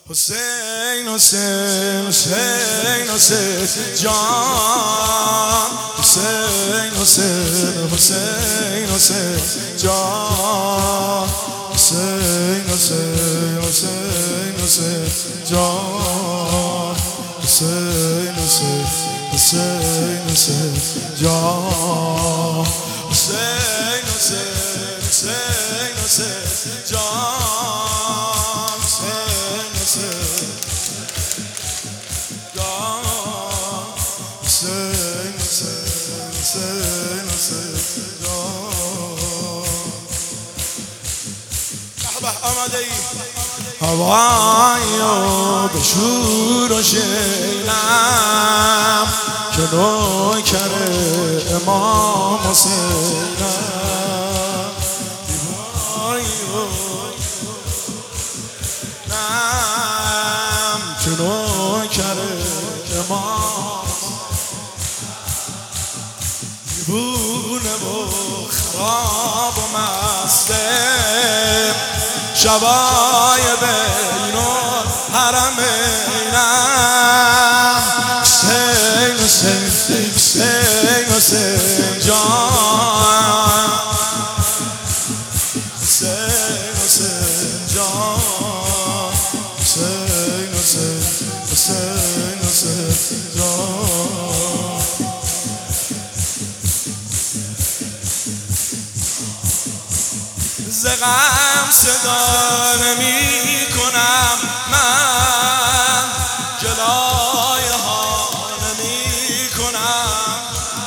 حسین حسین حسین حسین جان حسین حسین حسین حسین جان حسین حسین حسین حسین جان حسین حسین حسین حسین جان حسین حسین حسین حسین جان حسین حسین جان حسین حسین حسین حسین جان به آمده ای هوایی و به شور و شیلم که نوکر امام حسینم دیواری و نم که نوکر امام دیوونه و خراب و مسته شبای بین الحرمینم حسین حسین حسین حسین جان حسین حسین جان حسین حسین حسین حسین جان ز غم صدا نمی کنم من جلایه ها نمی کنم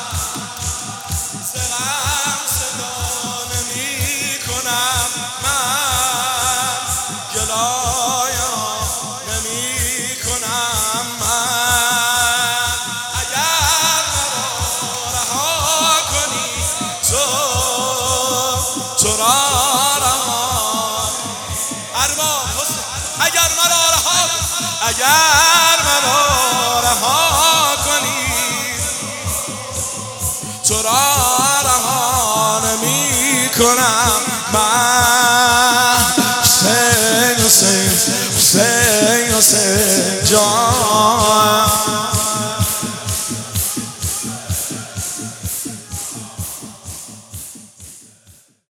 ز غم صدا نمی کنم من جلایه ها نمی کنم من اگر مرا رها کنی تو را اگر مرا رها کنی تو را رها نمی کنم من حسین حسین حسین حسین جان